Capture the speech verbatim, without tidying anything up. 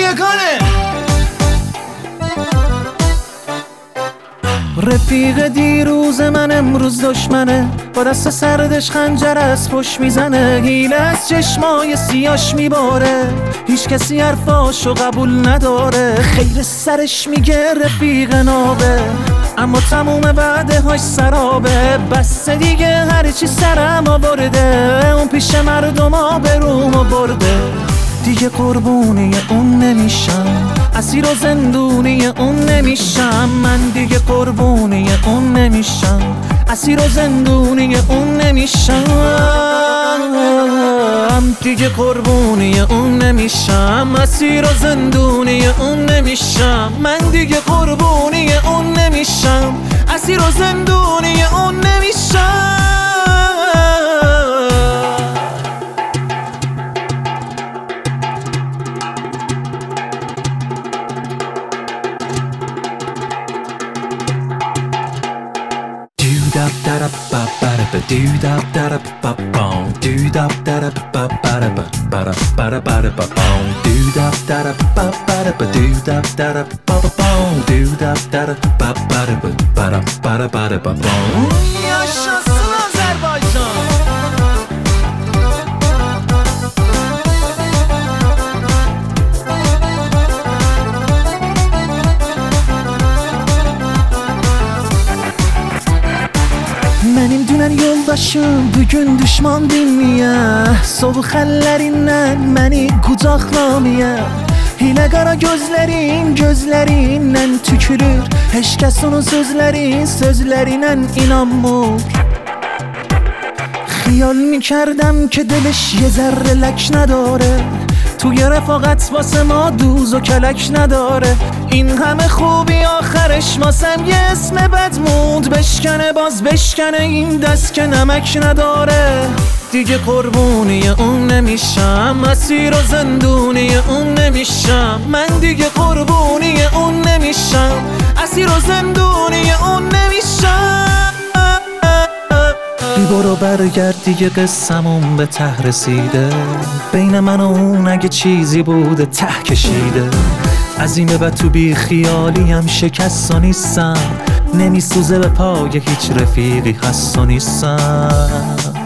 یگانه. رفیق دیروز من امروز دشمنه، با دست سردش خنجر از پشت میزنه، حیله از چشمای سیاش میباره، هیچ کسی حرفاشو قبول نداره، خیر سرش میگه رفیق نابه، اما تموم وعده هاش سرابه، بس دیگه هرچی سرم آورده، اون پیش مردم آبرومو برده، دیگه قربونی اون نمیشم، اسیر و زندونی اون نمیشم، من دیگه قربونی اون نمیشم، اسیر و زندونی اون نمیشم، دیگه قربونی اون نمیشم، اسیر و زندونی اون نمیشم، من دیگه قربونی اون نمیشم، اسیر و زندونی اون نمیشم. da da da ba ba da ba do da da da ba bong do da da da ba ba da ba ba da ba da ba da ba bong do da da da ba ba da ba do da da da ba ba bong do da da da ba ba da ba ba da ba da ba da ba bong. yaşasın Azerbaycan. Mənim dünən yoldaşım bugün düşman bilməyə, soğuk əllərindən məni qucaqlamaya, hilə qara gözlərin gözlərindən tükürür, heç kəs onun sözlərin sözlərindən inanmır. خیال میکردم که دلش یه ذره لک نداره، توی رفاقت واسه ما دوز و کلک نداره، این همه خوبی آخرش واسم یه اسم بد موند بشکنه، باز بشکنه این دست که نمک نداره، دیگه قربونی اون نمیشم، اسیر و زندونی اون نمیشم، من دیگه قربونی اون نمیشم، اسیر و زندونی اون نمیشم. بی برو برگرد دیگه قصمون به ته رسیده، بین من و اون اگه چیزی بوده ته کشیده، از این به بعد تو بی خیالی هم شکست و نیستم، نمیسوزه به پای هیچ رفیقی هست و نیستم.